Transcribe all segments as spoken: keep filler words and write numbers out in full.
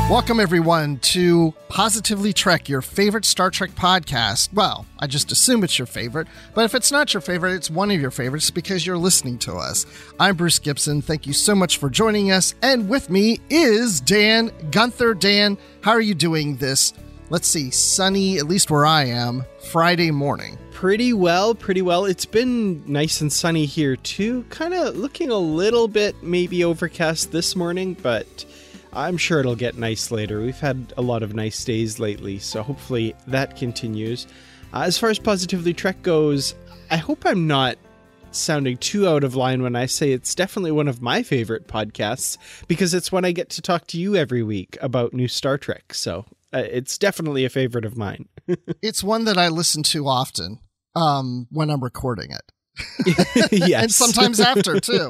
Welcome, everyone, to Positively Trek, your favorite Star Trek podcast. Well, I just assume it's your favorite, but if it's not your favorite, it's one of your favorites because you're listening to us. I'm Bruce Gibson. Thank you so much for joining us. And with me is Dan Gunther. Dan, how are you doing this, let's see, sunny, at least where I am, Friday morning? Pretty well, pretty well. It's been nice and sunny here, too. Kind of looking a little bit maybe overcast this morning, but I'm sure it'll get nice later. We've had a lot of nice days lately, so hopefully that continues. Uh, as far as Positively Trek goes, I hope I'm not sounding too out of line when I say it's definitely one of my favorite podcasts, because it's when I get to talk to you every week about new Star Trek, so uh, it's definitely a favorite of mine. It's one that I listen to often um, when I'm recording it. Yes. And sometimes after, too.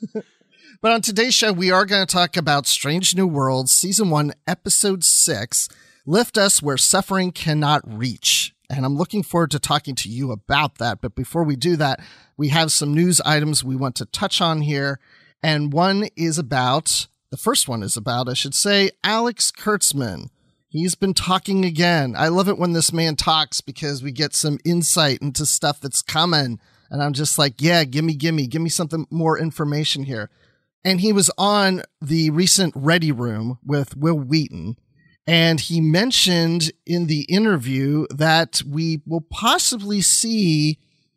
But on today's show, we are going to talk about Strange New Worlds, Season one, Episode six, Lift Us Where Suffering Cannot Reach. And I'm looking forward to talking to you about that. But before we do that, we have some news items we want to touch on here. And one is about, the first one is about, I should say, Alex Kurtzman. He's been talking again. I love it when this man talks because we get some insight into stuff that's coming. And I'm just like, yeah, gimme, gimme, give me something more information here. And he was on the recent Ready Room with Will Wheaton, and he mentioned in the interview that we will possibly see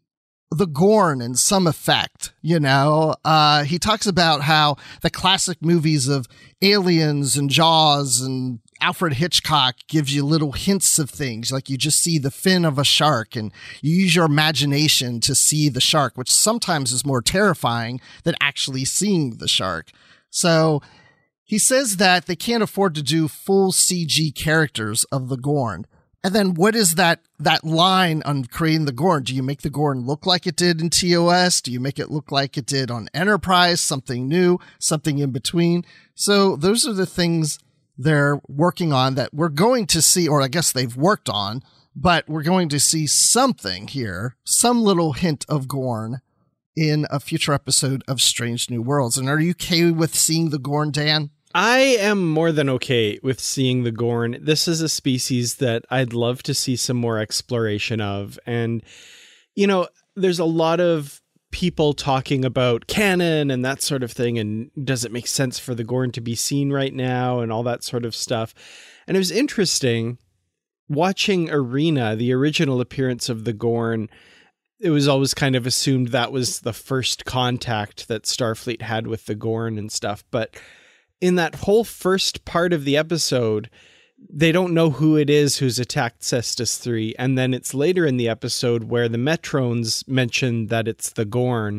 the Gorn in some effect. You know, uh, he talks about how the classic movies of Aliens and Jaws and Alfred Hitchcock gives you little hints of things, like you just see the fin of a shark and you use your imagination to see the shark, which sometimes is more terrifying than actually seeing the shark. So he says that they can't afford to do full C G characters of the Gorn. And then what is that that line on creating the Gorn? Do you make the Gorn look like it did in T O S? Do you make it look like it did on Enterprise? Something new, something in between? So those are the things they're working on that we're going to see, or I guess they've worked on, but we're going to see something here, some little hint of Gorn in a future episode of Strange New Worlds. And are you okay with seeing the Gorn, Dan? I am more than okay with seeing the Gorn. This is a species that I'd love to see some more exploration of. And, you know, there's a lot of people talking about canon and that sort of thing, and does it make sense for the Gorn to be seen right now and all that sort of stuff. And it was interesting watching Arena, the original appearance of the Gorn. It was always kind of assumed that was the first contact that Starfleet had with the Gorn and stuff. But in that whole first part of the episode, they don't know who it is who's attacked Cestus three, and then it's later in the episode where the Metrones mention that it's the Gorn,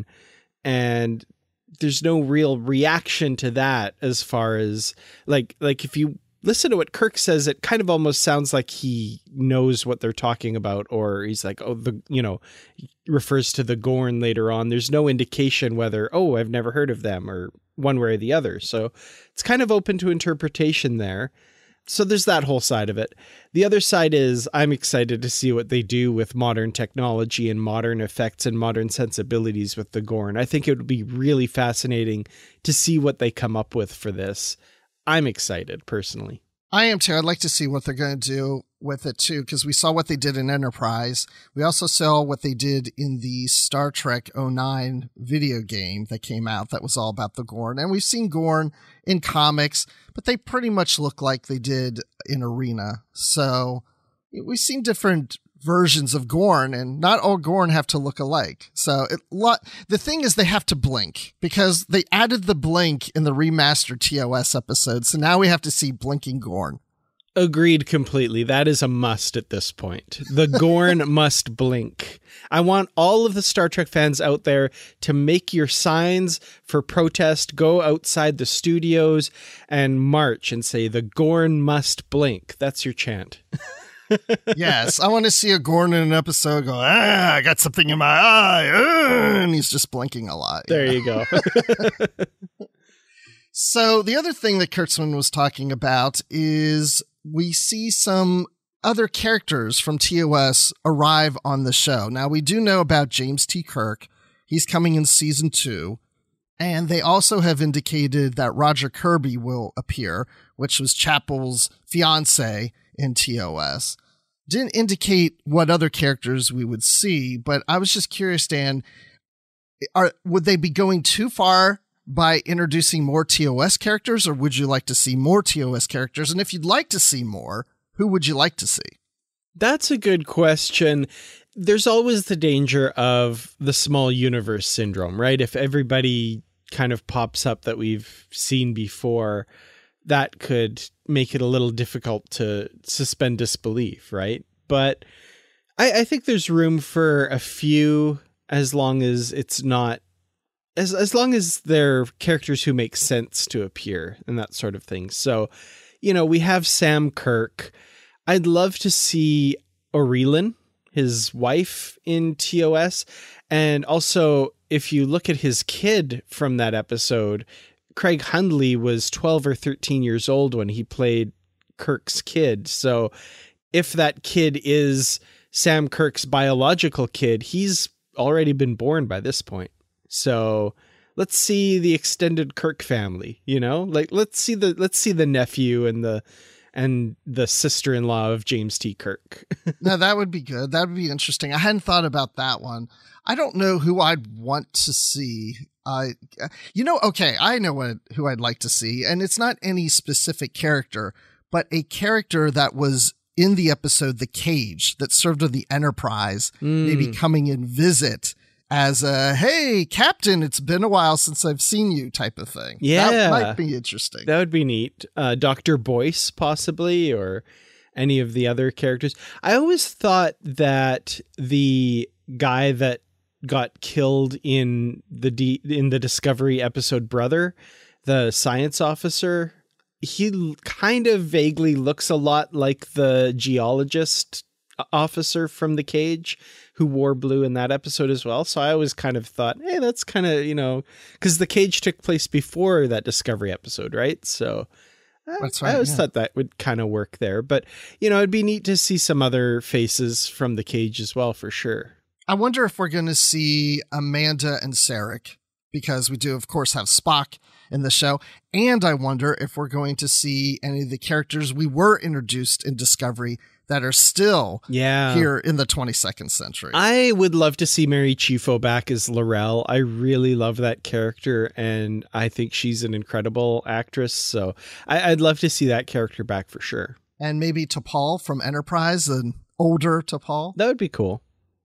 and there's no real reaction to that as far as, like, like if you listen to what Kirk says, it kind of almost sounds like he knows what they're talking about, or he's like, oh, the, you know, he refers to the Gorn later on. There's no indication whether, oh, I've never heard of them, or one way or the other. So it's kind of open to interpretation there. So there's that whole side of it. The other side is I'm excited to see what they do with modern technology and modern effects and modern sensibilities with the Gorn. I think it would be really fascinating to see what they come up with for this. I'm excited personally. I am too. I'd like to see what they're going to do with it too, because we saw what they did in Enterprise. We also saw what they did in the Star Trek oh nine video game that came out that was all about the Gorn. And we've seen Gorn in comics, but they pretty much look like they did in Arena. So we've seen different versions of Gorn, and not all Gorn have to look alike. So it, lo- the thing is they have to blink, because they added the blink in the remastered T O S episode. So now we have to see blinking Gorn. Agreed completely. That is a must at this point. The Gorn must blink. I want all of the Star Trek fans out there to make your signs for protest, go outside the studios and march and say, the Gorn must blink. That's your chant. Yes, I want to see a Gorn in an episode go, ah, I got something in my eye, uh, and he's just blinking a lot. There you go. So the other thing that Kurtzman was talking about is we see some other characters from T O S arrive on the show. Now, we do know about James T. Kirk. He's coming in season two. And they also have indicated that Roger Kirby will appear, which was Chapel's fiance in T O S. Didn't indicate what other characters we would see, but I was just curious, Dan, are would they be going too far by introducing more T O S characters, or would you like to see more T O S characters? And if you'd like to see more, who would you like to see? That's a good question. There's always the danger of the small universe syndrome, right? If everybody kind of pops up that we've seen before, that could make it a little difficult to suspend disbelief, right? But I, I think there's room for a few, as long as it's not, as as long as they're characters who make sense to appear and that sort of thing. So, you know, we have Sam Kirk. I'd love to see Aurelin, his wife, in T O S. And also, if you look at his kid from that episode, Craig Hundley was twelve or thirteen years old when he played Kirk's kid. So if that kid is Sam Kirk's biological kid, he's already been born by this point. So let's see the extended Kirk family, you know, like let's see the, let's see the nephew and the, and the sister-in-law of James T. Kirk. No, that would be good. That would be interesting. I hadn't thought about that one. I don't know who I'd want to see. Uh, you know, okay, I know what, who I'd like to see, and it's not any specific character, but a character that was in the episode The Cage that served on the Enterprise, mm. maybe coming in visit as a, hey, Captain, it's been a while since I've seen you type of thing. Yeah. That might be interesting. That would be neat. Uh, Doctor Boyce, possibly, or any of the other characters. I always thought that the guy that got killed in the D- in the Discovery episode Brother, the science officer, he kind of vaguely looks a lot like the geologist officer from The Cage who wore blue in that episode as well. So I always kind of thought, hey, that's kind of, you know, because The Cage took place before that Discovery episode, right? So that's right, I always yeah. thought that would kind of work there. But, you know, it'd be neat to see some other faces from The Cage as well, for sure. I wonder if we're going to see Amanda and Sarek, because we do, of course, have Spock in the show. And I wonder if we're going to see any of the characters we were introduced in Discovery that are still yeah. here in the twenty-second century. I would love to see Mary Chieffo back as L'Rell. I really love that character, and I think she's an incredible actress. So I, I'd love to see that character back for sure. And maybe T'Pol from Enterprise, an older T'Pol. That would be cool.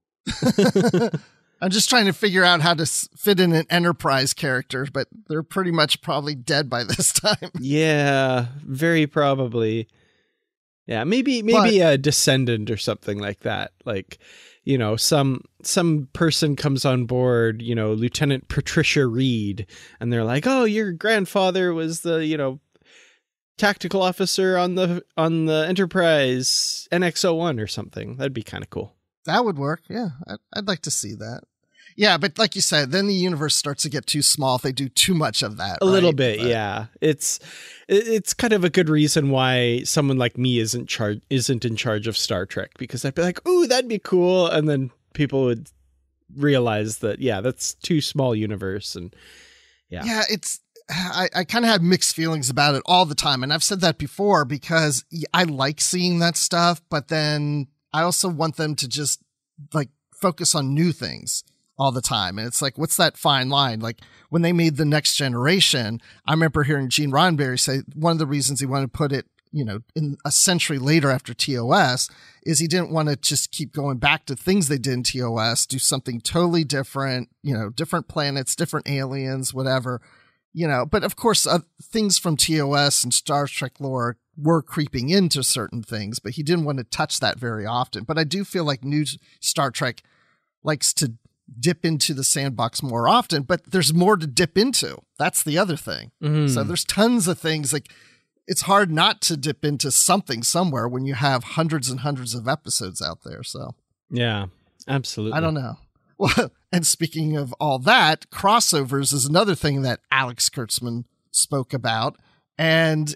I'm just trying to figure out how to fit in an Enterprise character, but they're pretty much probably dead by this time. Yeah, very probably. Yeah, maybe maybe but, a descendant or something like that. Like, you know, some some person comes on board, you know, Lieutenant Patricia Reed, and they're like, "Oh, your grandfather was the, you know, tactical officer on the on the Enterprise N X oh one or something." That'd be kind of cool. That would work. Yeah, I'd, I'd like to see that. Yeah, but like you said, then the universe starts to get too small if they do too much of that. A right? little bit, but, yeah. It's it's kind of a good reason why someone like me isn't charge isn't in charge of Star Trek, because I'd be like, "Ooh, that'd be cool," and then people would realize that, yeah, that's too small universe, and yeah, yeah, it's. I, I kind of have mixed feelings about it all the time, and I've said that before because I like seeing that stuff, but then I also want them to just like focus on new things all the time. And it's like, what's that fine line? Like when they made The Next Generation, I remember hearing Gene Roddenberry say one of the reasons he wanted to put it, you know, in a century later after T O S is he didn't want to just keep going back to things they did in T O S, do something totally different, you know, different planets, different aliens, whatever, you know, but of course uh, things from T O S and Star Trek lore were creeping into certain things, but he didn't want to touch that very often. But I do feel like new Star Trek likes to dip into the sandbox more often, but there's more to dip into. That's the other thing. Mm-hmm. So there's tons of things. Like it's hard not to dip into something somewhere when you have hundreds and hundreds of episodes out there. So yeah, absolutely. I don't know. Well, and speaking of all that, crossovers is another thing that Alex Kurtzman spoke about. And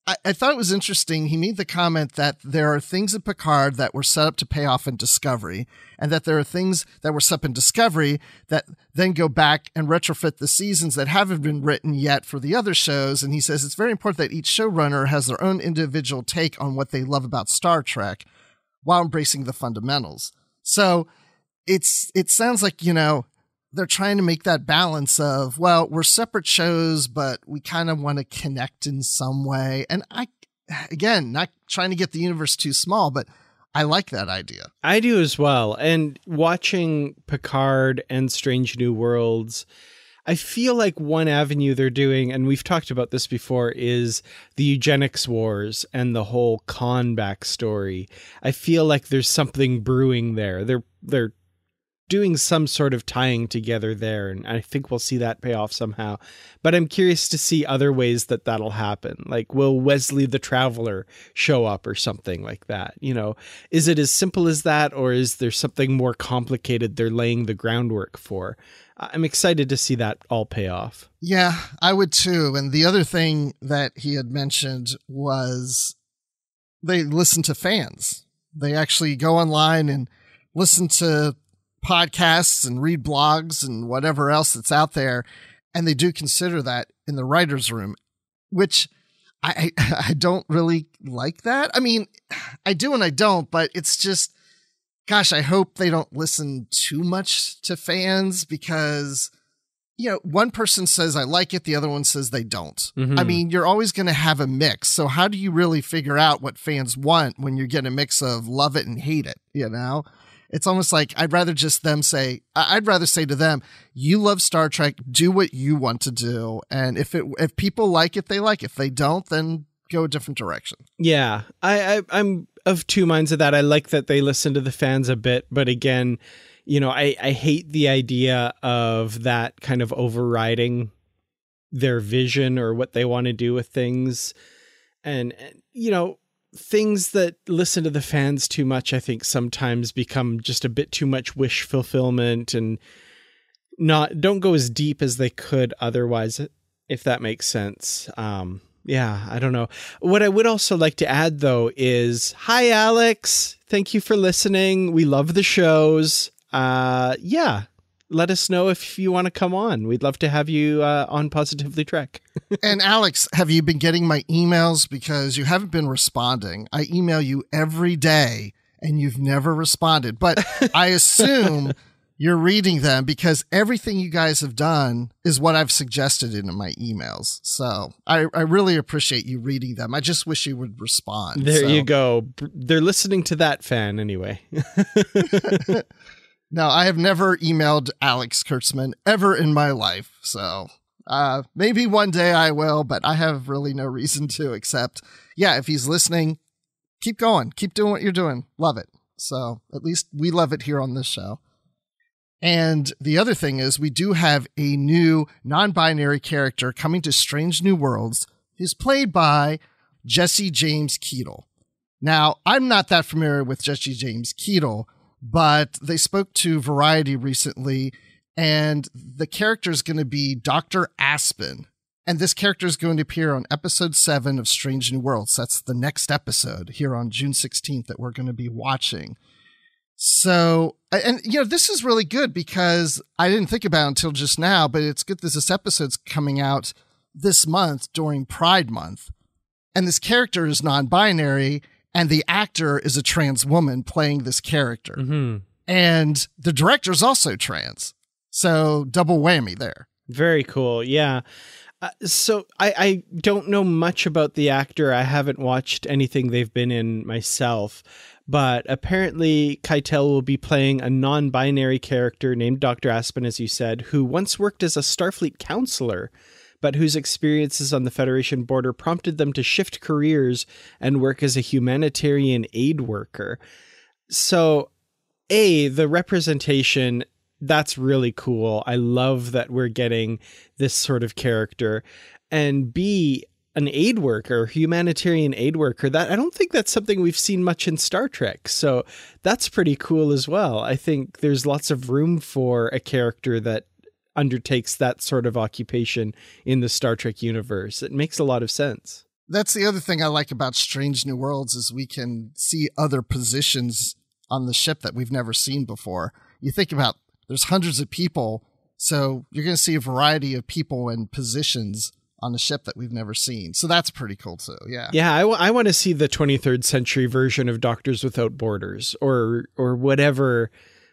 I, I thought it was interesting. He made the comment that there are things in Picard that were set up to pay off in Discovery, and that there are things that were set up in Discovery that then go back and retrofit the seasons that haven't been written yet for the other shows. And he says it's very important that each showrunner has their own individual take on what they love about Star Trek while embracing the fundamentals. So it's it sounds like, you know, they're trying to make that balance of, well, we're separate shows, but we kind of want to connect in some way. And I, again, not trying to get the universe too small, but I like that idea. I do as well. And watching Picard and Strange New Worlds, I feel like one avenue they're doing, and we've talked about this before, is the eugenics wars and the whole Khan backstory. I feel like there's something brewing there. They're, they're, doing some sort of tying together there, and I think we'll see that pay off somehow. But I'm curious to see other ways that that'll happen. Like, will Wesley the Traveler show up or something like that? You know, is it as simple as that, or is there something more complicated they're laying the groundwork for? I'm excited to see that all pay off. Yeah, I would too. And the other thing that he had mentioned was they listen to fans. They actually go online and listen to podcasts and read blogs and whatever else that's out there. And they do consider that in the writer's room, which I, I, I don't really like that. I mean, I do and I don't, but it's just, gosh, I hope they don't listen too much to fans because, you know, one person says I like it, the other one says they don't. Mm-hmm. I mean, you're always going to have a mix. So how do you really figure out what fans want when you get a mix of love it and hate it, you know? It's almost like I'd rather just them say, I'd rather say to them, you love Star Trek, do what you want to do. And if it, if people like it, they like it. If they don't, then go a different direction. Yeah, I, I, I'm of two minds of that. I like that they listen to the fans a bit. But again, you know, I, I hate the idea of that kind of overriding their vision or what they want to do with things. And, you know, things that listen to the fans too much, I think sometimes become just a bit too much wish fulfillment and not don't go as deep as they could otherwise, if that makes sense. Um, yeah, I don't know. What I would also like to add, though, is hi, Alex. Thank you for listening. We love the shows. Uh, yeah. Let us know if you want to come on. We'd love to have you uh, on Positively Trek. And Alex, have you been getting my emails? Because you haven't been responding. I email you every day and you've never responded. But I assume you're reading them because everything you guys have done is what I've suggested in my emails. So I, I really appreciate you reading them. I just wish you would respond. There so. you go. They're listening to that fan anyway. No, I have never emailed Alex Kurtzman ever in my life. So uh, maybe one day I will, but I have really no reason to, except, yeah, if he's listening, keep going. Keep doing what you're doing. Love it. So at least we love it here on this show. And the other thing is we do have a new non-binary character coming to Strange New Worlds who's played by Jesse James Keetle. Now, I'm not that familiar with Jesse James Keetle, but they spoke to Variety recently, and the character is going to be Doctor Aspen. And this character is going to appear on episode seven of Strange New Worlds. That's the next episode here on June sixteenth that we're going to be watching. So, and you know, this is really good because I didn't think about it until just now, but it's good that this episode's coming out this month during Pride Month. And this character is non-binary, and the actor is a trans woman playing this character. Mm-hmm. And the director is also trans. So double whammy there. Very cool. Yeah. Uh, so I, I don't know much about the actor. I haven't watched anything they've been in myself. But apparently Keitel will be playing a non-binary character named Doctor Aspen, as you said, who once worked as a Starfleet counselor, but whose experiences on the Federation border prompted them to shift careers and work as a humanitarian aid worker. So, A, the representation, that's really cool. I love that we're getting this sort of character. And B, an aid worker, humanitarian aid worker, that I don't think that's something we've seen much in Star Trek. So that's pretty cool as well. I think there's lots of room for a character that undertakes that sort of occupation in the Star Trek universe. It makes a lot of sense. That's the other thing I like about Strange New Worlds is we can see other positions on the ship that we've never seen before. You think about there's hundreds of people, so you're going to see a variety of people and positions on the ship that we've never seen. So that's pretty cool too. Yeah. Yeah. I, w- I want to see the twenty-third century version of Doctors Without Borders or, or whatever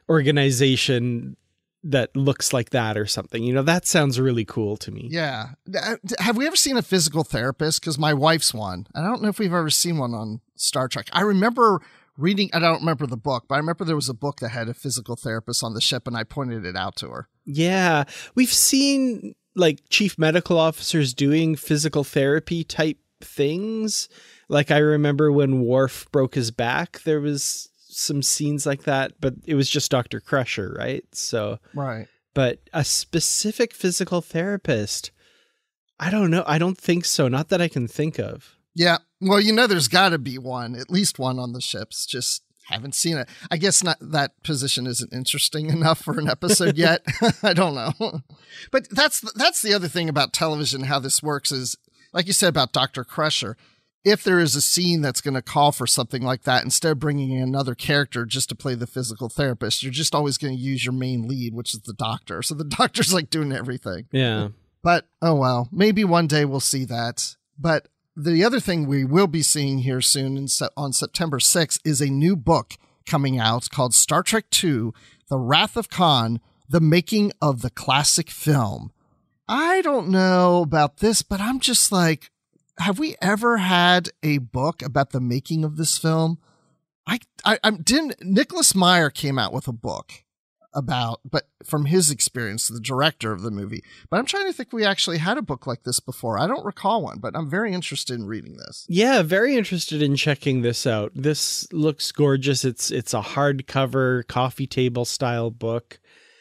organization that looks like that or something. You know, that sounds really cool to me. Yeah. Have we ever seen a physical therapist? Because my wife's one. I don't know if we've ever seen one on Star Trek. I remember reading, I don't remember the book, but I remember there was a book that had a physical therapist on the ship and I pointed it out to her. Yeah. We've seen like chief medical officers doing physical therapy type things. Like I remember when Worf broke his back, there was some scenes like that, but it was just Doctor Crusher, right? So, right. But a specific physical therapist, I don't know. I don't think so. Not that I can think of. Yeah. Well, you know, there's got to be one, at least one on the ships. Just haven't seen it. I guess not. That position isn't interesting enough for an episode yet. I don't know. But that's that's the other thing about television. How this works is, like you said about Doctor Crusher. If there is a scene that's going to call for something like that, instead of bringing in another character just to play the physical therapist, you're just always going to use your main lead, which is the doctor. So the doctor's like doing everything. Yeah. But, oh well, maybe one day we'll see that. But the other thing we will be seeing here soon in se- on September sixth is a new book coming out called Star Trek two, The Wrath of Khan, The Making of the Classic Film. I don't know about this, but I'm just like, have we ever had a book about the making of this film? I, I, I didn't. Nicholas Meyer came out with a book about, but from his experience, the director of the movie. But I'm trying to think, we actually had a book like this before. I don't recall one, but I'm very interested in reading this. Yeah, very interested in checking this out. This looks gorgeous. It's it's a hardcover, coffee table style book.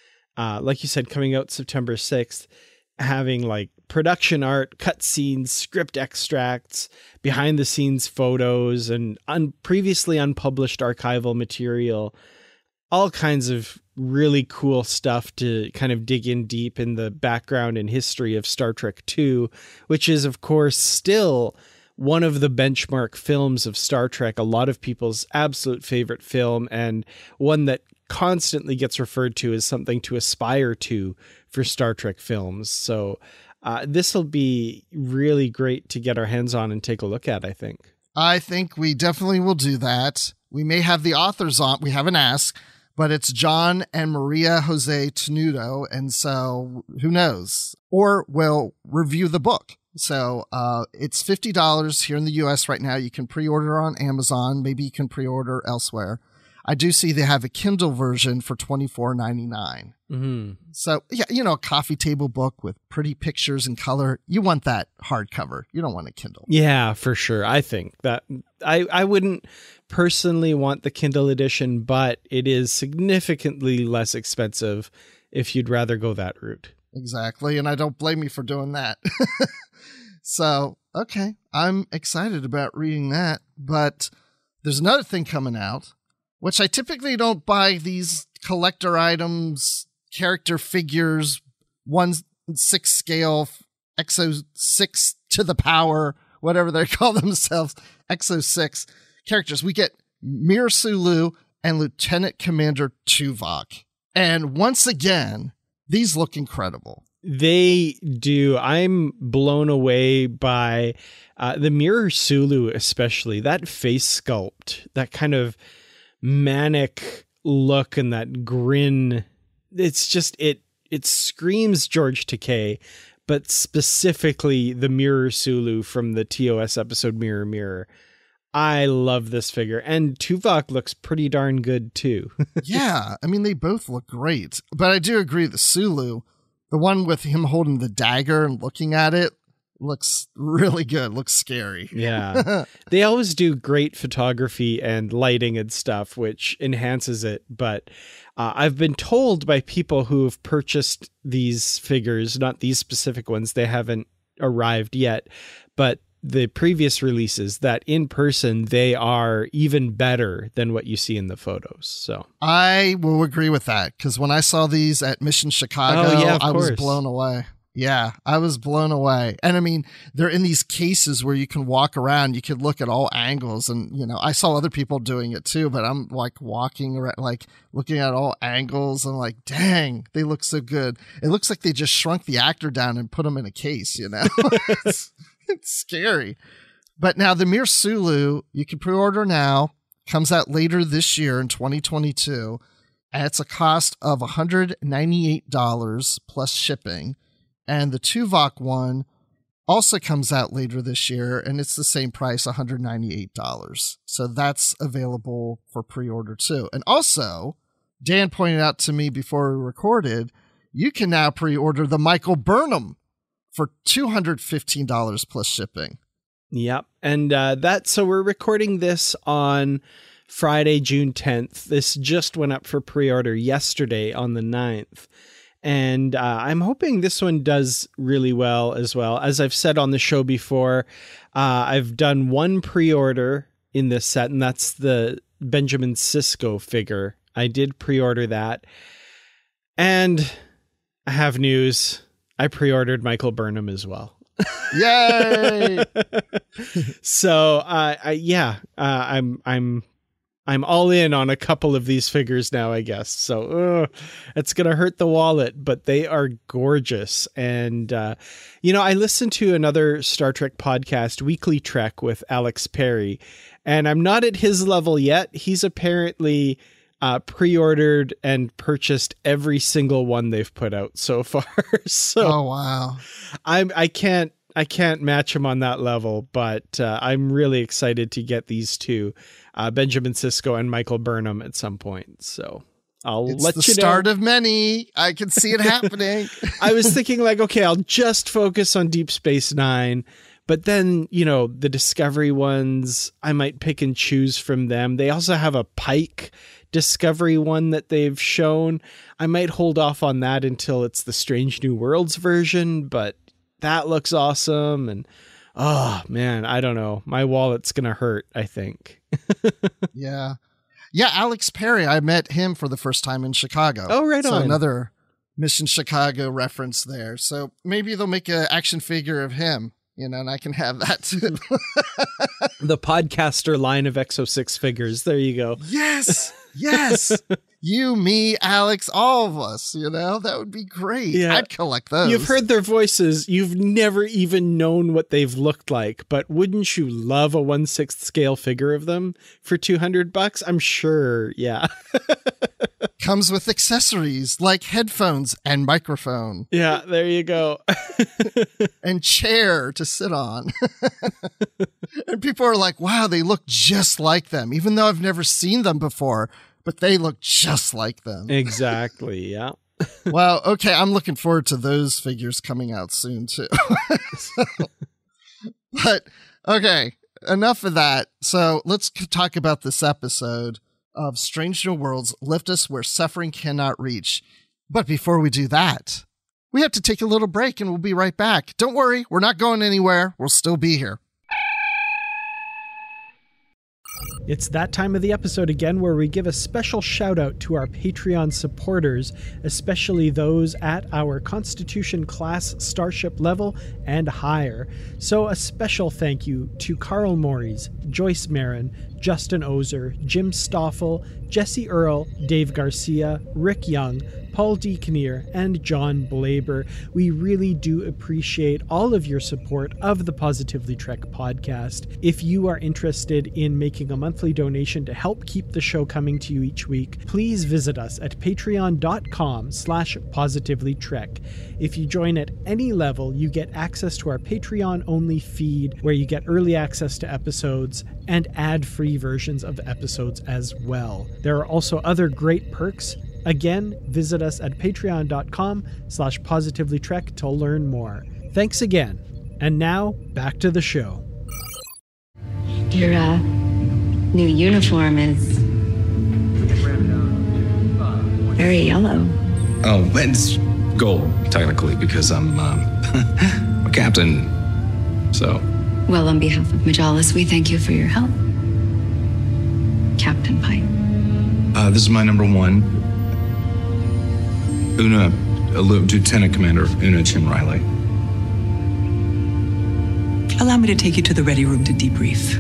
Uh, like you said, coming out September sixth, having like production art, cutscenes, script extracts, behind the scenes photos, and un- previously unpublished archival material, all kinds of really cool stuff to kind of dig in deep in the background and history of Star Trek two, which is of course still one of the benchmark films of Star Trek, a lot of people's absolute favorite film, and one that constantly gets referred to as something to aspire to for Star Trek films. So uh, this will be really great to get our hands on and take a look at, I think. I think we definitely will do that. We may have the authors on. We haven't asked, but it's John and Maria Jose Tenuto. And so who knows? Or we'll review the book. So uh, it's fifty dollars here in the U S right now. You can pre-order on Amazon. Maybe you can pre-order elsewhere. I do see they have a Kindle version for twenty-four ninety-nine. Mm-hmm. So, yeah, you know, a coffee table book with pretty pictures and color. You want that hardcover. You don't want a Kindle. Yeah, for sure. I think that I, I wouldn't personally want the Kindle edition, but it is significantly less expensive if you'd rather go that route. Exactly. And I don't blame you for doing that. So, okay, I'm excited about reading that. But there's another thing coming out, which I typically don't buy these collector items, character figures, one six scale, X O six to the power, whatever they call themselves, X O six characters. We get Mir Sulu and Lieutenant Commander Tuvok. And once again, these look incredible. They do. I'm blown away by uh, the Mir Sulu, especially that face sculpt, that kind of manic look and that grin. It's just, it it screams George Takei, but specifically the Mir Sulu from the T O S episode Mirror Mirror. I love this figure, and Tuvok looks pretty darn good too. Yeah, I mean, they both look great, but I do agree the Sulu, the one with him holding the dagger and looking at it, looks really good. Looks scary. Yeah. They always do great photography and lighting and stuff, which enhances it. But uh, I've been told by people who have purchased these figures, not these specific ones, they haven't arrived yet, but the previous releases, that in person, they are even better than what you see in the photos. So I will agree with that, because when I saw these at Mission Chicago, oh, yeah, of I course. was blown away. Yeah, I was blown away. And I mean, they're in these cases where you can walk around, you can look at all angles. And, you know, I saw other people doing it too, but I'm like walking around, like looking at all angles and like, dang, they look so good. It looks like they just shrunk the actor down and put him in a case, you know? it's, it's scary. But now the Mir Sulu, you can pre-order now, comes out later this year in twenty twenty-two. And it's a cost of one hundred ninety-eight dollars plus shipping. And the Tuvok one also comes out later this year, and it's the same price, one hundred ninety-eight dollars. So that's available for pre-order too. And also, Dan pointed out to me before we recorded, you can now pre-order the Michael Burnham for two hundred fifteen dollars plus shipping. Yep. And uh, that, so we're recording this on Friday, June tenth. This just went up for pre-order yesterday on the ninth. And uh, I'm hoping this one does really well as well. As I've said on the show before, uh, I've done one pre-order in this set, and that's the Benjamin Sisko figure. I did pre-order that. And I have news. I pre-ordered Michael Burnham as well. Yay! So, uh, I, yeah, uh, I'm, I'm, I'm all in on a couple of these figures now, I guess. So uh, it's going to hurt the wallet, but they are gorgeous. And, uh, you know, I listened to another Star Trek podcast, Weekly Trek, with Alex Perry, and I'm not at his level yet. He's apparently uh, pre-ordered and purchased every single one they've put out so far. So oh, wow. I'm, I can't, I can't match him on that level, but uh, I'm really excited to get these two. Uh, Benjamin Sisko and Michael Burnham at some point. So I'll it's let the you know. Start of many. I can see it happening. I was thinking like, okay, I'll just focus on Deep Space Nine, but then, you know, the Discovery ones, I might pick and choose from them. They also have a Pike Discovery one that they've shown. I might hold off on that until it's the Strange New Worlds version, but that looks awesome. And oh man, I don't know. My wallet's going to hurt, I think. yeah. Yeah. Alex Perry, I met him for the first time in Chicago. Oh, right so on. Another Mission Chicago reference there. So maybe they'll make an action figure of him, you know, and I can have that too. The podcaster line of X oh six figures. There you go. Yes. Yes. You, me, Alex, all of us, you know, that would be great. Yeah. I'd collect those. You've heard their voices. You've never even known what they've looked like, but wouldn't you love a one sixth scale figure of them for two hundred bucks? I'm sure. Yeah. Comes with accessories like headphones and microphone. Yeah. There you go. And chair to sit on. And people are like, wow, they look just like them, even though I've never seen them before. But they look just like them. Exactly. Yeah. Wow. Okay. I'm looking forward to those figures coming out soon too. So, but okay, enough of that. So let's talk about this episode of Strange New Worlds, Lift Us Where Suffering Cannot Reach. But before we do that, we have to take a little break and we'll be right back. Don't worry. We're not going anywhere. We'll still be here. It's that time of the episode again where we give a special shout out to our Patreon supporters, especially those at our Constitution class starship level and higher. So a special thank you to Carl Morris, Joyce Marin, Justin Ozer, Jim Stoffel, Jesse Earl, Dave Garcia, Rick Young, Paul D. Kinnear, and John Blaber. We really do appreciate all of your support of the Positively Trek podcast. If you are interested in making a monthly donation to help keep the show coming to you each week, please visit us at patreon.com slash positivelytrek. If you join at any level, you get access to our Patreon-only feed, where you get early access to episodes and ad-free versions of episodes as well. There are also other great perks. Again, visit us at patreon.com slash positivelytrek to learn more. Thanks again. And now, back to the show. Your uh, new uniform is very yellow. Oh, it's gold, technically, because I'm uh, a captain, so. Well, on behalf of Majalis, we thank you for your help, Captain Pike. Uh, this is my number one. Una uh, Lieutenant Commander Una Chin Riley. Allow me to take you to the ready room to debrief.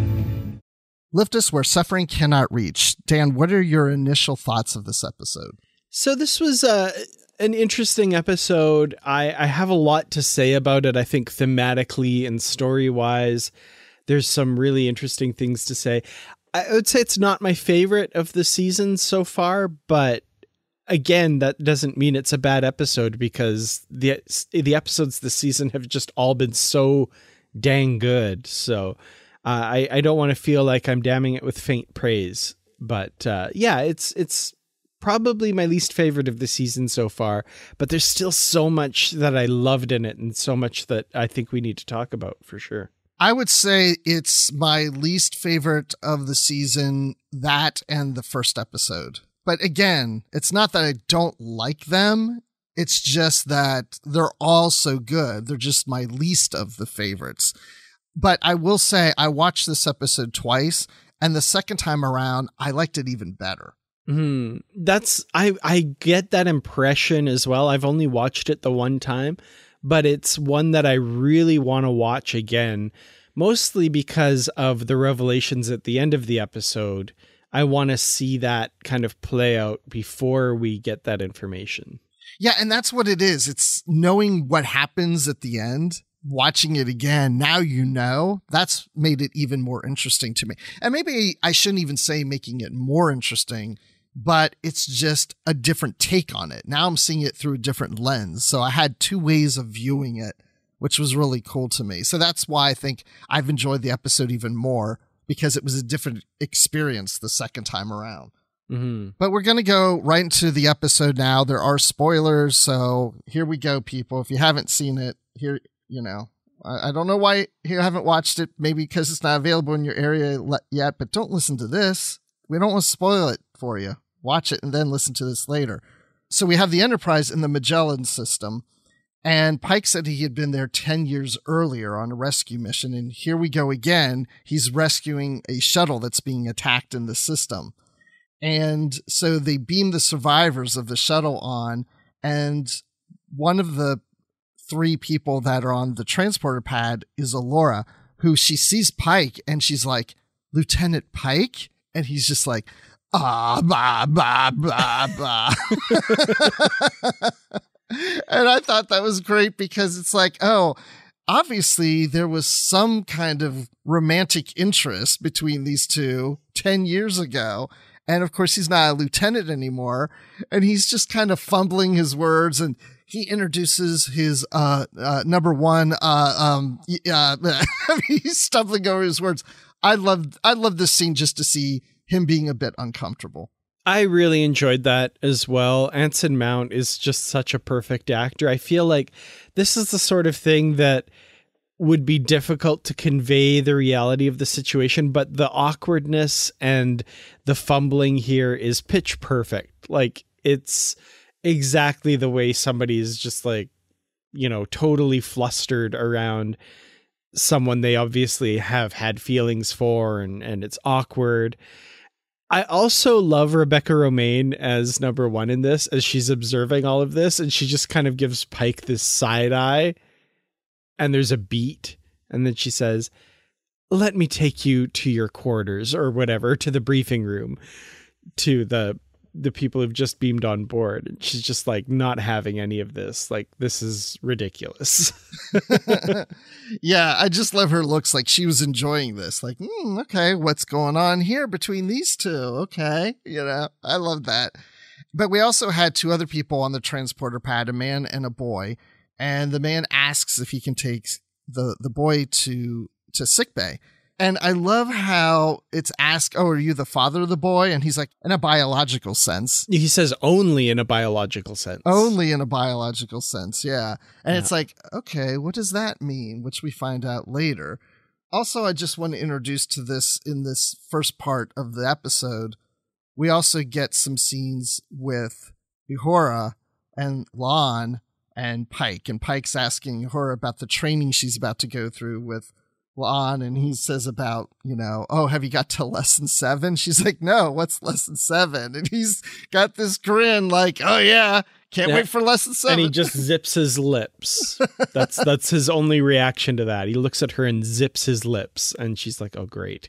Lift us where suffering cannot reach. Dan, what are your initial thoughts of this episode? So this was uh, an interesting episode. I, I have a lot to say about it. I think thematically and story-wise, there's some really interesting things to say. I would say it's not my favorite of the season so far, but again, that doesn't mean it's a bad episode, because the the episodes this season have just all been so dang good. So uh, I, I don't want to feel like I'm damning it with faint praise. But uh, yeah, it's it's probably my least favorite of the season so far, but there's still so much that I loved in it, and so much that I think we need to talk about for sure. I would say it's my least favorite of the season, that and the first episode. But again, it's not that I don't like them. It's just that they're all so good. They're just my least of the favorites. But I will say I watched this episode twice, and the second time around, I liked it even better. Hmm. That's I I get that impression as well. I've only watched it the one time, but it's one that I really want to watch again, mostly because of the revelations at the end of the episode. I want to see that kind of play out before we get that information. Yeah, and that's what it is. It's knowing what happens at the end, watching it again. Now you know. That's made it even more interesting to me. And maybe I shouldn't even say making it more interesting, but it's just a different take on it. Now I'm seeing it through a different lens. So I had two ways of viewing it, which was really cool to me. So that's why I think I've enjoyed the episode even more, because it was a different experience the second time around. Mm-hmm. But we're going to go right into the episode now. There are spoilers. So here we go, people. If you haven't seen it, here, you know, I, I don't know why you haven't watched it. Maybe because it's not available in your area yet, but don't listen to this. We don't want to spoil it for you. Watch it and then listen to this later. So we have the Enterprise in the Magellan system, and Pike said he had been there ten years earlier on a rescue mission. And here we go again. He's rescuing a shuttle that's being attacked in the system. And so they beam the survivors of the shuttle on, and one of the three people that are on the transporter pad is Alora, who she sees Pike and she's like, "Lieutenant Pike?" And he's just like, ah, blah, blah, blah, blah. And I thought that was great, because it's like, oh, obviously there was some kind of romantic interest between these two ten years ago. And of course, he's not a lieutenant anymore. And he's just kind of fumbling his words. And he introduces his uh, uh, number one. Uh, um, uh, he's stumbling over his words. I love, I love this scene just to see him being a bit uncomfortable. I really enjoyed that as well. Anson Mount is just such a perfect actor. I feel like this is the sort of thing that would be difficult to convey the reality of the situation, but the awkwardness and the fumbling here is pitch perfect. Like, it's exactly the way somebody is just like, you know, totally flustered around someone they obviously have had feelings for, and, and it's awkward. I also love Rebecca Romijn as number one in this, as she's observing all of this, and she just kind of gives Pike this side eye, and there's a beat, and then she says, "Let me take you to your quarters," or whatever, to the briefing room, to the the people who've just beamed on board. And she's just like not having any of this. Like, this is ridiculous. Yeah, I just love her looks, like she was enjoying this. Like, mm, okay, what's going on here between these two? Okay, you know, I love that. But we also had two other people on the transporter pad, a man and a boy. And the man asks if he can take the, the boy to, to sickbay. And I love how it's asked, "Oh, are you the father of the boy?" And he's like, "In a biological sense." He says only in a biological sense. Only in a biological sense, yeah. And Yeah. it's like, okay, what does that mean? Which we find out later. Also, I just want to introduce to this in this first part of the episode, we also get some scenes with Uhura and La'an and Pike. And Pike's asking Uhura about the training she's about to go through with La'an, and he says about, you know, "Oh, have you got to lesson seven?" She's like, "No, what's lesson seven?" And he's got this grin like, "Oh yeah, Can't Yeah. wait for lesson seven. And he just zips his lips. That's that's his only reaction to that. He looks at her and zips his lips, and she's like, "Oh, great."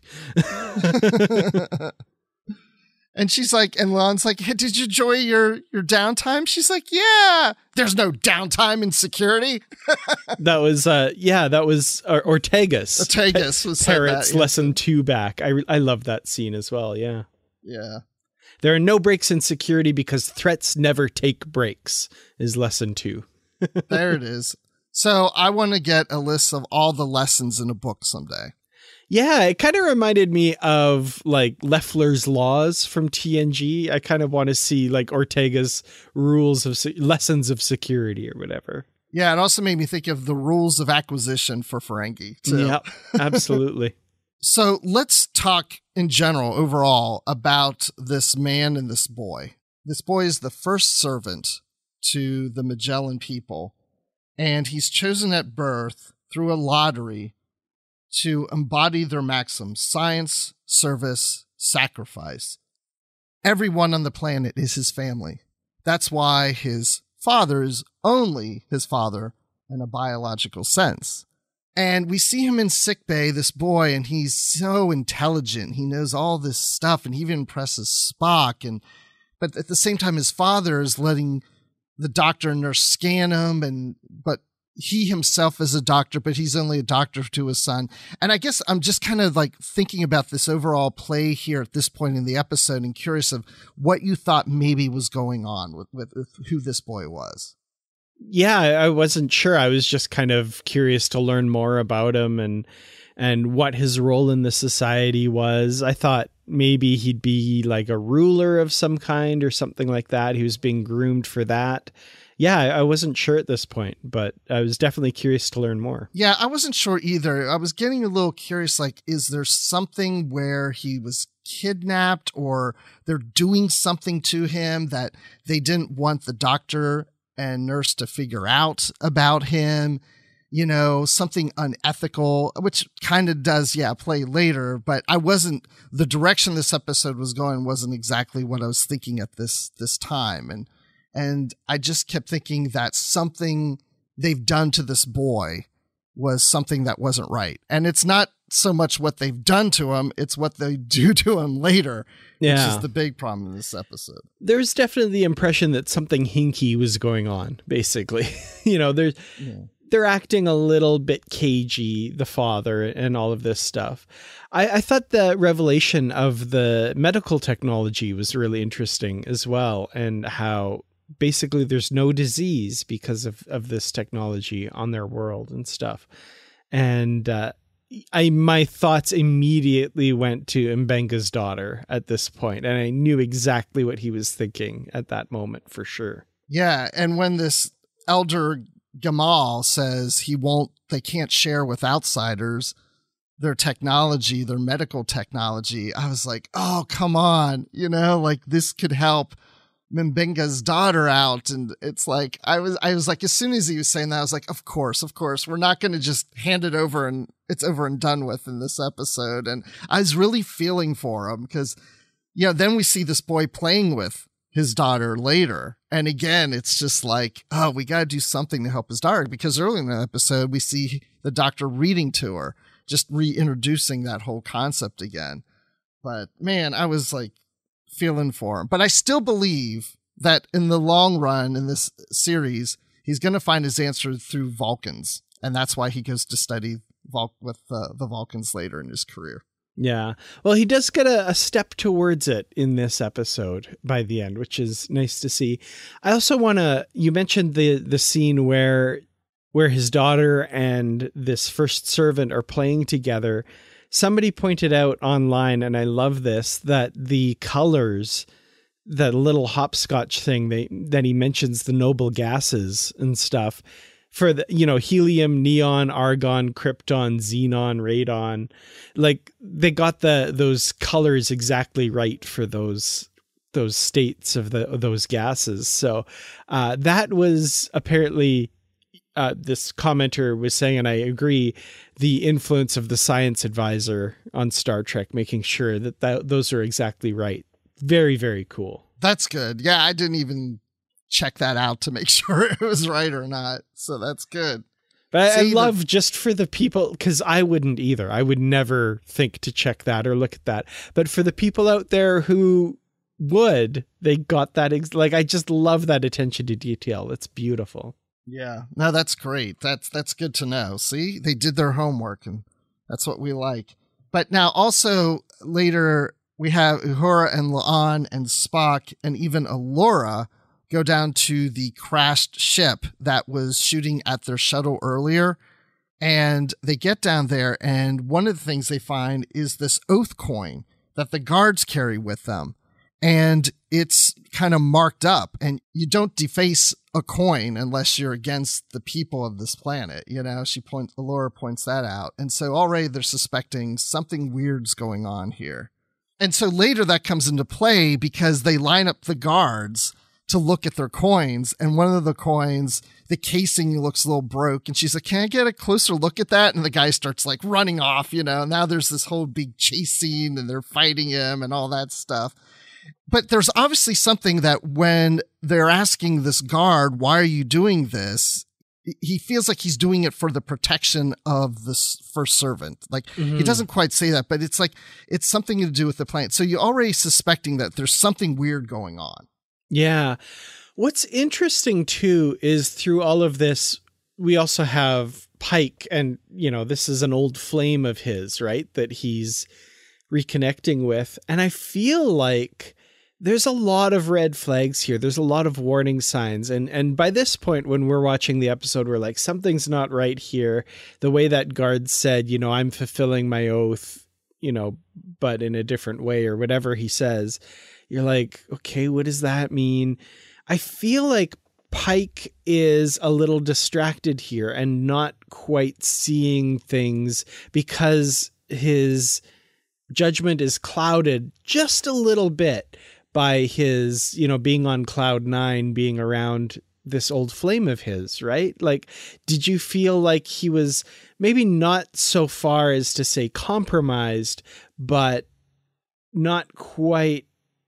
And she's like, and Lon's like, hey, did you enjoy your, your downtime? She's like, yeah, there's no downtime in security. That was, uh, yeah, that was uh, Ortegas. Ortegas was said Parrots that, yeah. lesson two back. I, re- I love that scene as well. Yeah. Yeah. There are no breaks in security because threats never take breaks is lesson two. There it is. So I want to get a list of all the lessons in a book someday. Yeah, it kind of reminded me of like Loeffler's Laws from T N G. I kind of want to see like Ortega's rules of se- lessons of security or whatever. Yeah, it also made me think of the rules of acquisition for Ferengi, too. Yeah, absolutely. So let's talk in general, overall, about this man and this boy. This boy is the first servant to the Magellan people, and he's chosen at birth through a lottery to embody their maxims: science, service, sacrifice. Everyone on the planet is his family. That's why his father is only his father in a biological sense. And we see him in sickbay, this boy, and he's so intelligent. He knows all this stuff, and he even impresses Spock. And but at the same time, his father is letting the doctor and nurse scan him, and but he himself is a doctor, but he's only a doctor to his son. And I guess I'm just kind of like thinking about this overall play here at this point in the episode and curious of what you thought maybe was going on with, with, with who this boy was. Yeah, I wasn't sure. I was just kind of curious to learn more about him and and what his role in the society was. I thought maybe he'd be like a ruler of some kind or something like that. He was being groomed for that. Yeah, I wasn't sure at this point, but I was definitely curious to learn more. Yeah, I wasn't sure either. I was getting a little curious, like, is there something where he was kidnapped or they're doing something to him that they didn't want the doctor and nurse to figure out about him? You know, something unethical, which kind of does, yeah, play later, but I wasn't, the direction this episode was going wasn't exactly what I was thinking at this, this time. And, And I just kept thinking that something they've done to this boy was something that wasn't right. And it's not so much what they've done to him, it's what they do to him later, Yeah. which is the big problem in this episode. There's definitely the impression that something hinky was going on, basically. you know, there's, Yeah. they're acting a little bit cagey, the father and all of this stuff. I, I thought the revelation of the medical technology was really interesting as well, and how basically there's no disease because of, of this technology on their world and stuff. And uh, I my thoughts immediately went to Mbenga's daughter at this point, and I knew exactly what he was thinking at that moment for sure. Yeah. And when this elder Gamal says he won't, they can't share with outsiders their technology, their medical technology, I was like, oh, come on. You know, like this could help Mbenga's daughter out. And it's like, I was, I was like, as soon as he was saying that, I was like, of course, of course, we're not going to just hand it over and it's over and done with in this episode. And I was really feeling for him because, you know, then we see this boy playing with his daughter later. And again, it's just like, oh, we got to do something to help his daughter, because early in the episode, we see the doctor reading to her, just reintroducing that whole concept again. But man, I was like feeling for him. But I still believe that in the long run in this series, he's going to find his answer through Vulcans. And that's why he goes to study Vul- with uh, the Vulcans later in his career. Yeah. Well, he does get a, a step towards it in this episode by the end, which is nice to see. I also want to, you mentioned the, the scene where, where his daughter and this first servant are playing together. Somebody pointed out online, and I love this, that the colors, that little hopscotch thing they, that he mentions, the noble gases and stuff, for the, you know, helium, neon, argon, krypton, xenon, radon, like they got the those colors exactly right for those those states of the of those gases. So uh, that was apparently uh, this commenter was saying, and I agree, the influence of the science advisor on Star Trek, making sure that, that those are exactly right. Very, very cool. That's good. Yeah, I didn't even check that out to make sure it was right or not. So that's good. But I See, love the- just for the people, because I wouldn't either. I would never think to check that or look at that. But for the people out there who would, they got that. Ex- like, I just love that attention to detail. It's beautiful. Yeah, no, that's great. That's that's good to know. See, they did their homework, and that's what we like. But now also later we have Uhura and La'an and Spock and even Allura go down to the crashed ship that was shooting at their shuttle earlier. And they get down there, and one of the things they find is this oath coin that the guards carry with them. And it's kind of marked up, and you don't deface a coin unless you're against the people of this planet. You know, she points, Allura points that out. And so already they're suspecting something weird's going on here. And so later that comes into play because they line up the guards to look at their coins. And one of the coins, the casing looks a little broke. And she's like, can I get a closer look at that? And the guy starts like running off, you know, now there's this whole big chase scene and they're fighting him and all that stuff. But there's obviously something that when they're asking this guard, why are you doing this? He feels like he's doing it for the protection of this first servant. Like mm-hmm. He doesn't quite say that, but it's like, it's something to do with the planet. So you're already suspecting that there's something weird going on. Yeah. What's interesting too, is through all of this, we also have Pike, and, you know, this is an old flame of his, right? That he's reconnecting with. And I feel like there's a lot of red flags here. There's a lot of warning signs. And and by this point, when we're watching the episode, we're like, something's not right here. The way that guard said, you know, I'm fulfilling my oath, you know, but in a different way, or whatever he says, you're like, okay, what does that mean? I feel like Pike is a little distracted here and not quite seeing things because his judgment is clouded just a little bit by his, you know, being on cloud nine, being around this old flame of his, right? Like, did you feel like he was maybe not so far as to say compromised, but not quite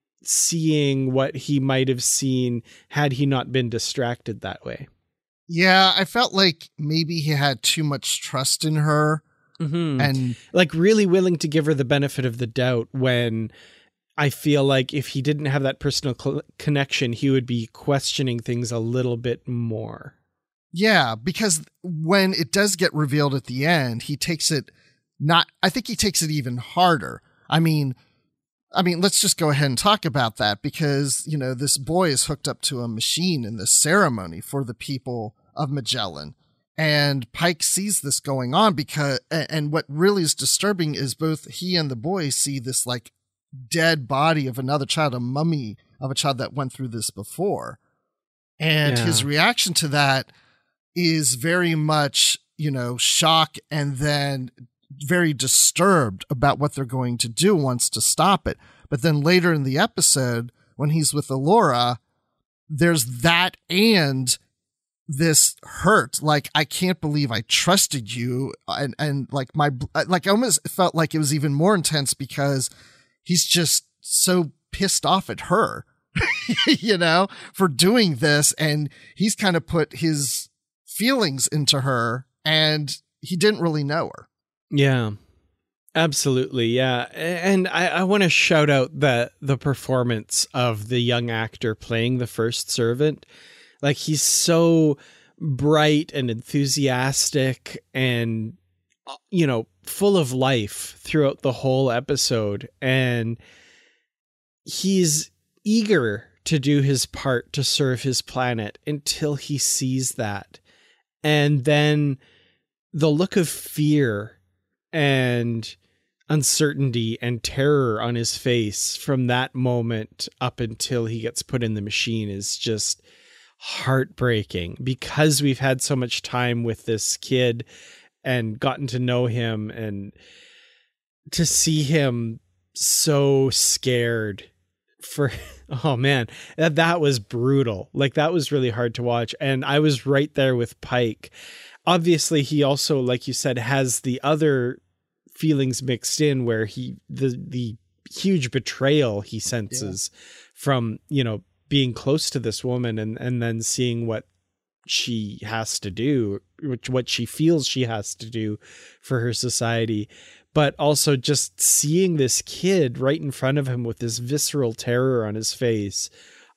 seeing what he might have seen had he not been distracted that way? Yeah, I felt like maybe he had too much trust in her. Mm-hmm. And like really willing to give her the benefit of the doubt, when I feel like if he didn't have that personal cl- connection, he would be questioning things a little bit more. Yeah, because when it does get revealed at the end, he takes it not, I think he takes it even harder. I mean, I mean, let's just go ahead and talk about that, because, you know, this boy is hooked up to a machine in this ceremony for the people of Magellan. And Pike sees this going on because, and what really is disturbing is both he and the boy see this like dead body of another child, a mummy of a child that went through this before. And Yeah. his reaction to that is very much, you know, shock, and then very disturbed about what they're going to do, wants to stop it. But then later in the episode, when he's with Allura, there's that and this hurt, like, I can't believe I trusted you. And, and like my, like I almost felt like it was even more intense because he's just so pissed off at her, you know, for doing this. And he's kind of put his feelings into her, and he didn't really know her. Yeah, absolutely. Yeah. And I, I want to shout out the, the performance of the young actor playing the first servant. Like, he's so bright and enthusiastic and, you know, full of life throughout the whole episode. And he's eager to do his part to serve his planet until he sees that. And then the look of fear and uncertainty and terror on his face from that moment up until he gets put in the machine is just heartbreaking, because we've had so much time with this kid and gotten to know him, and to see him so scared for, oh man, that, that was brutal. Like, that was really hard to watch. And I was right there with Pike. Obviously, he also, like you said, has the other feelings mixed in, where he, the, the huge betrayal he senses yeah. from, you know, being close to this woman and, and then seeing what she has to do, which what she feels she has to do for her society, but also just seeing this kid right in front of him with this visceral terror on his face.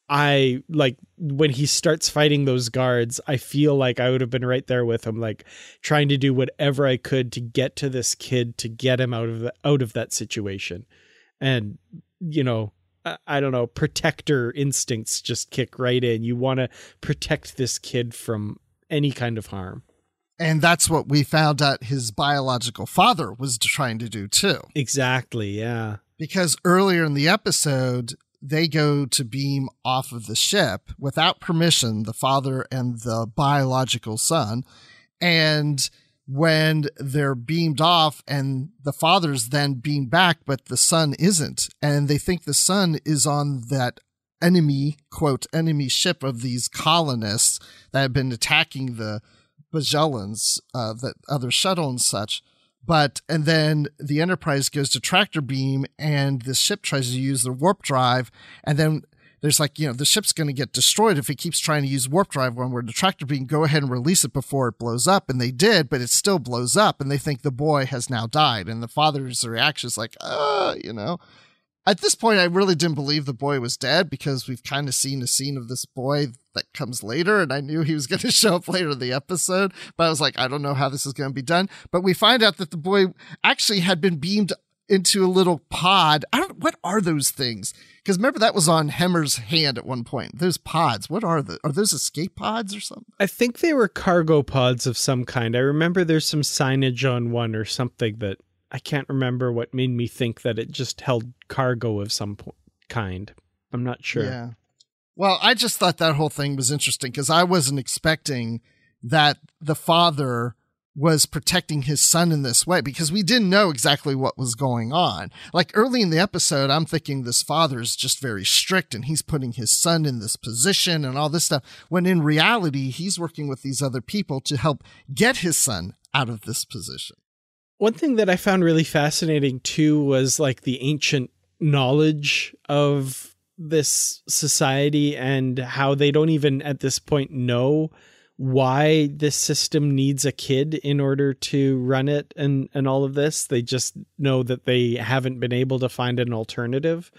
I like when he starts fighting those guards, I feel like I would have been right there with him, like trying to do whatever I could to get to this kid, to get him out of the, out of that situation. And, you know, I don't know, protector instincts just kick right in. You want to protect this kid from any kind of harm. And that's what we found out his biological father was trying to do too. Exactly, yeah. Because earlier in the episode, they go to beam off of the ship without permission, the father and the biological son. And when they're beamed off and the father's then beamed back, but the son isn't. And they think the son is on that enemy, quote, enemy ship of these colonists that have been attacking the Bajellans, uh, the other shuttle and such. But, and then the Enterprise goes to tractor beam and the ship tries to use the warp drive. And then there's like, you know, the ship's going to get destroyed if it keeps trying to use warp drive when we're the tractor beam. Go ahead and release it before it blows up. And they did, but it still blows up. And they think the boy has now died. And the father's reaction is like, uh, you know, at this point, I really didn't believe the boy was dead because we've kind of seen a scene of this boy that comes later. And I knew he was going to show up later in the episode, but I was like, I don't know how this is going to be done. But we find out that the boy actually had been beamed into a little pod. I don't, what are those things? Because remember that was on Hemmer's hand at one point. Those pods, what are the, are those escape pods or something? I think they were cargo pods of some kind. I remember there's some signage on one or something that I can't remember what made me think that it just held cargo of some po- kind. I'm not sure. Yeah. Well, I just thought that whole thing was interesting because I wasn't expecting that the father was protecting his son in this way because we didn't know exactly what was going on. Like early in the episode, I'm thinking this father's just very strict and he's putting his son in this position and all this stuff. When in reality, he's working with these other people to help get his son out of this position. One thing that I found really fascinating too was like the ancient knowledge of this society and how they don't even at this point know why this system needs a kid in order to run it and, and all of this. They just know that they haven't been able to find an alternative.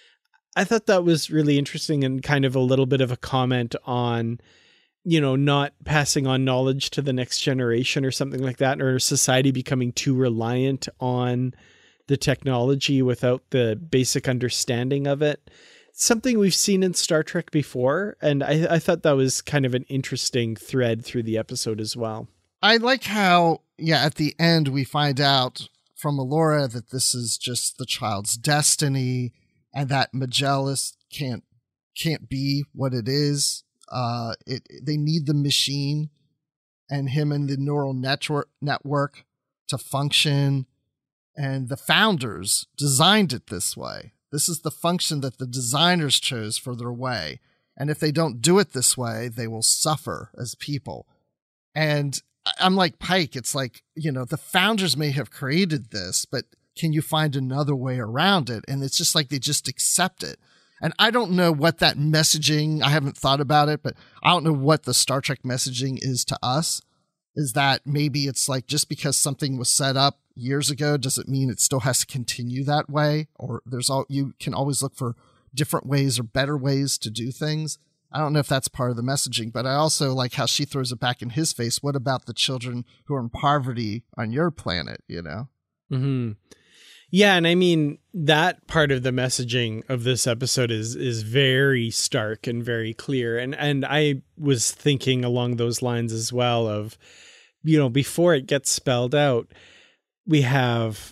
I thought that was really interesting and kind of a little bit of a comment on, you know, not passing on knowledge to the next generation or something like that, or society becoming too reliant on the technology without the basic understanding of it. Something we've seen in Star Trek before, and I, I thought that was kind of an interesting thread through the episode as well. I like how, yeah, at the end we find out from Alora that this is just the child's destiny and that Magellan can't can't be what it is. Uh, it they need the machine and him and the neural network network to function, and the founders designed it this way. This is the function that the designers chose for their way. And if they don't do it this way, they will suffer as people. And I'm like Pike. It's like, you know, the founders may have created this, but can you find another way around it? And it's just like they just accept it. And I don't know what that messaging, I haven't thought about it, but I don't know what the Star Trek messaging is to us. Is that maybe it's like just because something was set up years ago, does it mean it still has to continue that way? Or there's all, you can always look for different ways or better ways to do things. I don't know if that's part of the messaging, but I also like how she throws it back in his face. What about the children who are in poverty on your planet, you know? Mm-hmm. Yeah, and I mean, that part of the messaging of this episode is is very stark and very clear. And and I was thinking along those lines as well of, you know, before it gets spelled out, we have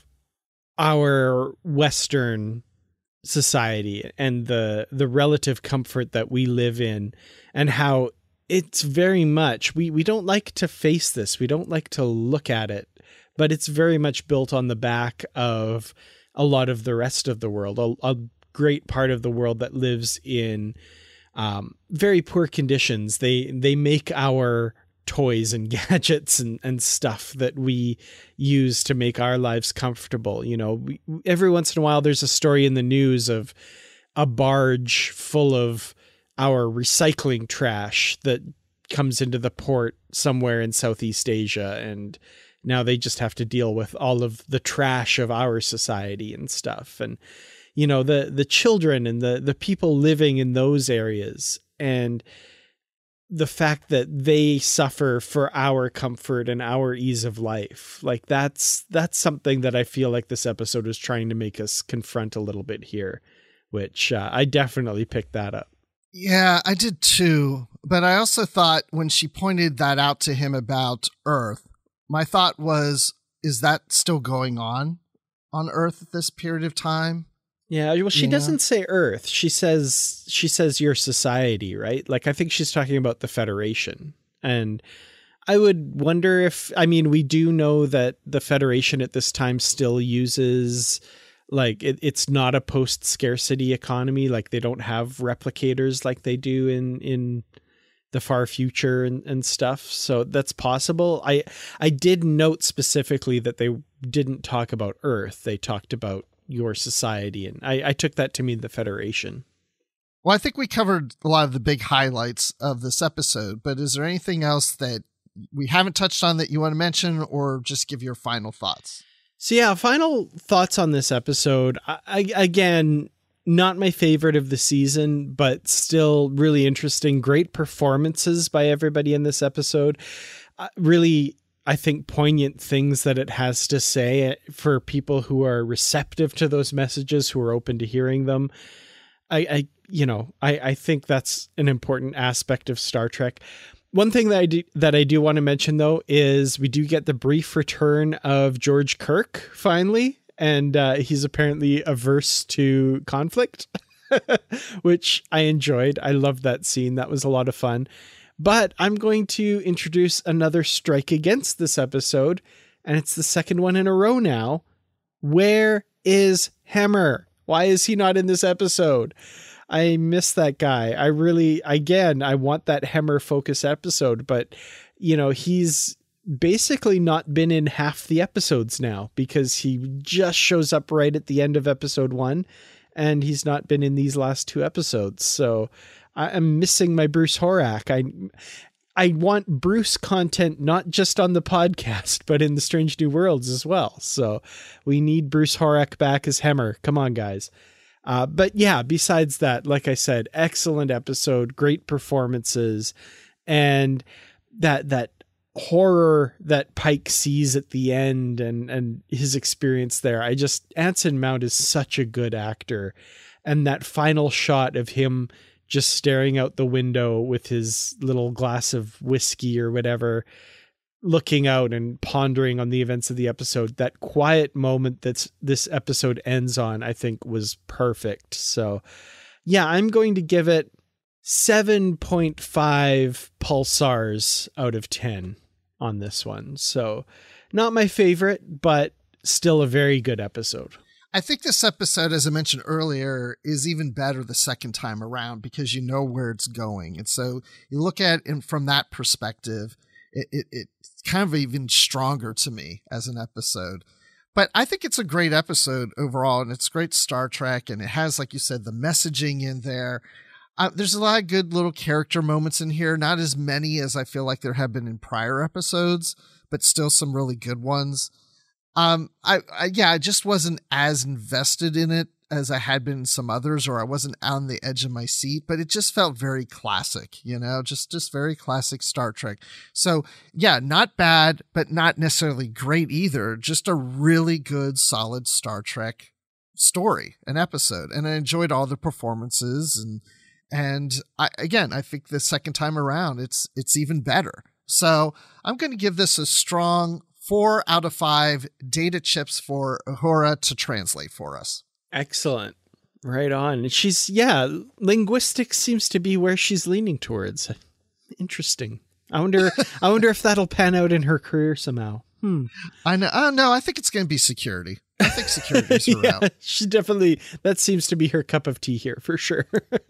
our Western society and the the relative comfort that we live in, and how it's very much, we, we don't like to face this. We don't like to look at it, but it's very much built on the back of a lot of the rest of the world, a, a great part of the world that lives in um, very poor conditions. They, they make our toys and gadgets and, and stuff that we use to make our lives comfortable. You know, we, every once in a while, there's a story in the news of a barge full of our recycling trash that comes into the port somewhere in Southeast Asia. And now they just have to deal with all of the trash of our society and stuff. And, you know, the, the children and the, the people living in those areas, and the fact that they suffer for our comfort and our ease of life. Like that's, that's something that I feel like this episode was trying to make us confront a little bit here, which uh, I definitely picked that up. Yeah, I did too. But I also thought when she pointed that out to him about Earth, my thought was, is that still going on on Earth at this period of time? Yeah, well, she Yeah. doesn't say Earth. She says she says your society, right? Like, I think she's talking about the Federation. And I would wonder if, I mean, we do know that the Federation at this time still uses, like, it, it's not a post-scarcity economy. Like, they don't have replicators like they do in in the far future and, and stuff. So that's possible. I I did note specifically that they didn't talk about Earth. They talked about your society. And I, I took that to mean the Federation. Well, I think we covered a lot of the big highlights of this episode, but is there anything else that we haven't touched on that you want to mention, or just give your final thoughts? So yeah, final thoughts on this episode. I, I, again, not my favorite of the season, but still really interesting. Great performances by everybody in this episode. Uh, really, I think, poignant things that it has to say for people who are receptive to those messages, who are open to hearing them. I, I you know, I, I think that's an important aspect of Star Trek. One thing that I do, that I do want to mention, though, is we do get the brief return of George Kirk finally, and uh, he's apparently averse to conflict, which I enjoyed. I loved that scene. That was a lot of fun. But I'm going to introduce another strike against this episode, and it's the second one in a row now. Where is Hemmer? Why is he not in this episode? I miss that guy. I really, again, I want that Hemmer focus episode, but, you know, he's basically not been in half the episodes now because he just shows up right at the end of episode one, and he's not been in these last two episodes. So I am missing my Bruce Horak. I I want Bruce content, not just on the podcast, but in the Strange New Worlds as well. So we need Bruce Horak back as Hemmer. Come on, guys. Uh, but yeah, besides that, like I said, excellent episode, great performances, and that that horror that Pike sees at the end, and and his experience there. I just, Anson Mount is such a good actor, and that final shot of him just staring out the window with his little glass of whiskey or whatever, looking out and pondering on the events of the episode, that quiet moment that's this episode ends on, I think was perfect. So yeah, I'm going to give it seven point five pulsars out of ten on this one. So not my favorite, but still a very good episode. I think this episode, as I mentioned earlier, is even better the second time around because you know where it's going. And so you look at it from that perspective, it, it, it's kind of even stronger to me as an episode. But I think it's a great episode overall, and it's great Star Trek, and it has, like you said, the messaging in there. Uh, there's a lot of good little character moments in here, not as many as I feel like there have been in prior episodes, but still some really good ones. Um, I, I, yeah, I just wasn't as invested in it as I had been in some others, or I wasn't on the edge of my seat, but it just felt very classic, you know, just, just very classic Star Trek. So yeah, not bad, but not necessarily great either. Just a really good, solid Star Trek story, an episode. And I enjoyed all the performances, and, and I, again, I think the second time around, it's, it's even better. So I'm going to give this a strong four out of five data chips for Uhura to translate for us. Excellent. Right on. And she's, yeah, linguistics seems to be where she's leaning towards. Interesting. I wonder, I wonder if that'll pan out in her career somehow. Hmm. I know. Oh, no, I think it's going to be security. I think security is her yeah, route. She definitely, that seems to be her cup of tea here for sure.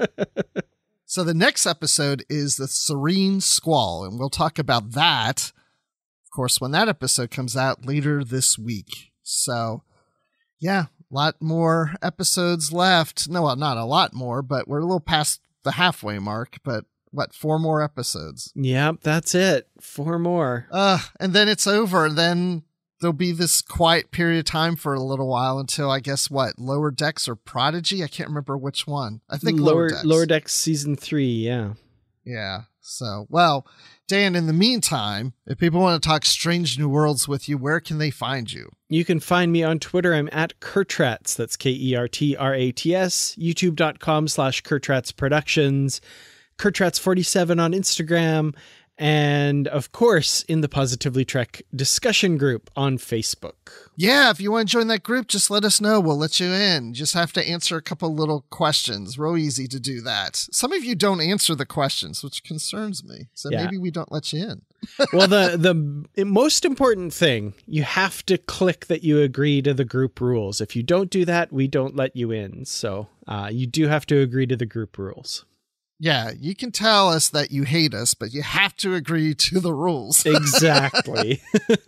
So the next episode is the Serene Squall, and we'll talk about that, of course, when that episode comes out later this week. So yeah, a lot more episodes left. No, well, not a lot more, but we're a little past the halfway mark, but what, four more episodes? Yep, that's it. Four more. Uh, and then it's over. And then there'll be this quiet period of time for a little while until, I guess, what, Lower Decks or Prodigy? I can't remember which one. I think Lower, Lower Decks. Lower Decks season three, yeah. Yeah. So, well, Dan, in the meantime, if people want to talk Strange New Worlds with you, where can they find you? You can find me on Twitter. I'm at Kurtrats. That's K E R T R A T S. YouTube.com slash Kurtrats Productions. Kurtrats forty-seven on Instagram. And, of course, in the Positively Trek discussion group on Facebook. Yeah, if you want to join that group, just let us know. We'll let you in. Just have to answer a couple little questions. Real easy to do that. Some of you don't answer the questions, which concerns me. So Yeah. maybe we don't let you in. Well, the, the most important thing, you have to click that you agree to the group rules. If you don't do that, we don't let you in. So uh, you do have to agree to the group rules. Yeah, you can tell us that you hate us, but you have to agree to the rules. Exactly.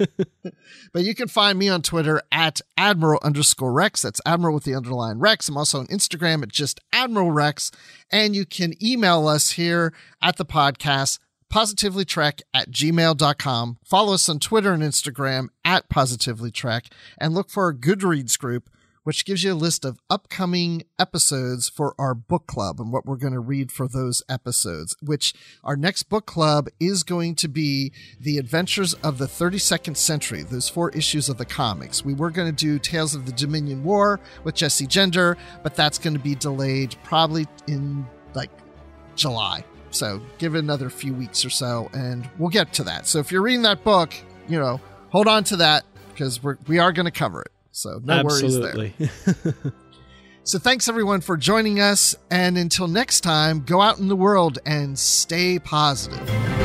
But you can find me on Twitter at Admiral underscore Rex. That's Admiral with the underline Rex. I'm also on Instagram at just Admiral Rex. And you can email us here at the podcast, positivelytrek at gmail dot com. Follow us on Twitter and Instagram at positivelytrek. And look for our Goodreads group, which gives you a list of upcoming episodes for our book club and what we're going to read for those episodes, which our next book club is going to be The Adventures of the thirty-second Century, those four issues of the comics. We were going to do Tales of the Dominion War with Jesse Gender, but that's going to be delayed probably in like July. So give it another few weeks or so and we'll get to that. So if you're reading that book, you know, hold on to that because we're, we are going to cover it. So no Absolutely. worries there. So thanks everyone for joining us. And until next time, go out in the world and stay positive.